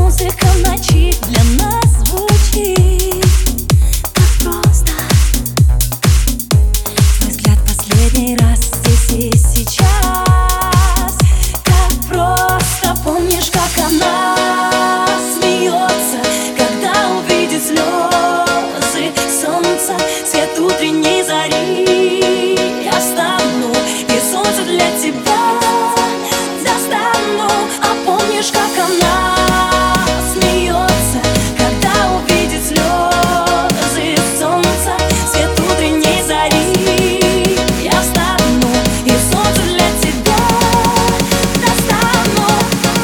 Музыка в ночи для нас звучит так просто. Твой взгляд последний раз здесь и сейчас. Так просто. Помнишь, как она смеется, когда увидит слезы солнца, свет утренней зари? Я встану и солнце для тебя достану. А помнишь, как она смеется, когда увидит слезы солнца, свет утренней зари? Я встану и солнце для тебя достану.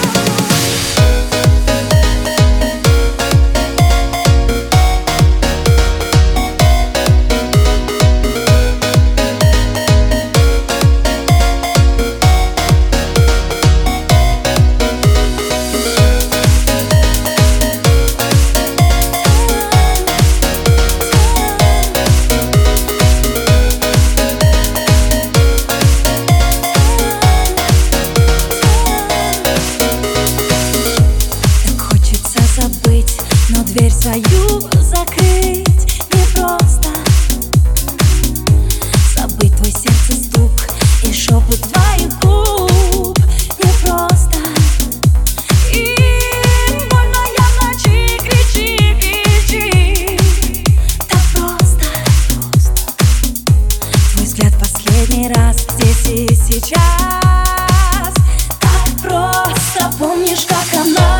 Забыть, но дверь свою закрыть непросто. Забыть твой сердце стук и шепот твоих губ непросто. И больная в ночи кричи, кричи. Так просто. Твой взгляд последний раз здесь и сейчас. Так просто. Помнишь, как она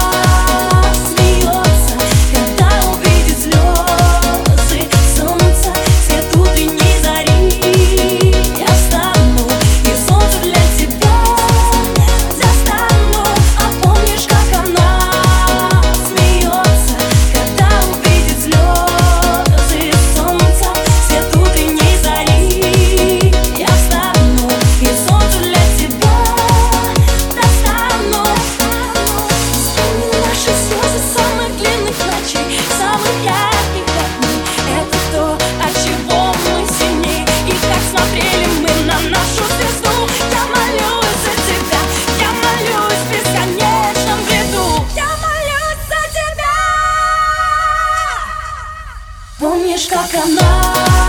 помнишь, как она